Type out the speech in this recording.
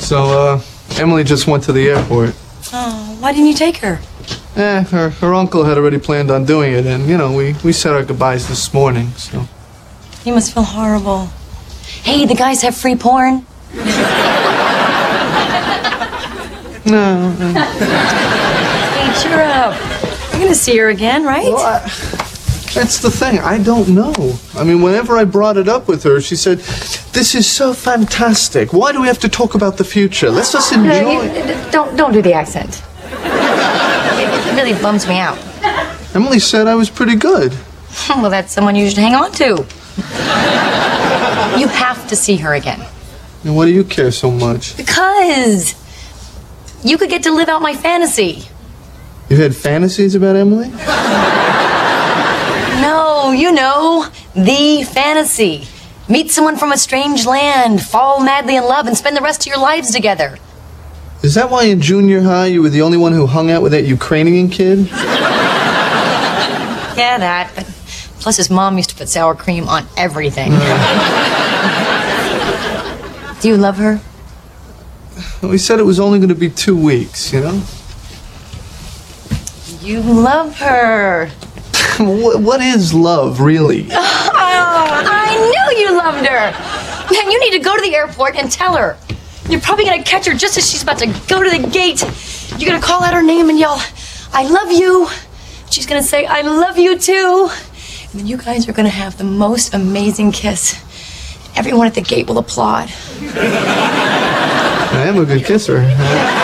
So, Emily just went to the airport. Oh, why didn't you take her? Her uncle had already planned on doing it, and, you know, we said our goodbyes this morning, so. You must feel horrible. Hey, the guys have free porn. No. Hey, cheer up. You're gonna see her again, right? Well, that's the thing. I don't know. I mean, whenever I brought it up with her, she said, "This is so fantastic. Why do we have to talk about the future? Let's just enjoy." Don't do the accent. It really bums me out. Emily said I was pretty good. Well, that's someone you should hang on to. You have to see her again. And why do you care so much? Because you could get to live out my fantasy. You had fantasies about Emily? No, you know, the fantasy. Meet someone from a strange land, fall madly in love, and spend the rest of your lives together. Is that why in junior high you were the only one who hung out with that Ukrainian kid? Yeah, that. But plus his mom used to put sour cream on everything. Do you love her? We said it was only going to be 2 weeks, you know? You love her. What is love, really? Oh, I knew you loved her. Man, you need to go to the airport and tell her. You're probably going to catch her just as she's about to go to the gate. You're going to call out her name and yell, "I love you." She's going to say, "I love you too." And then you guys are going to have the most amazing kiss. Everyone at the gate will applaud. I am a good kisser.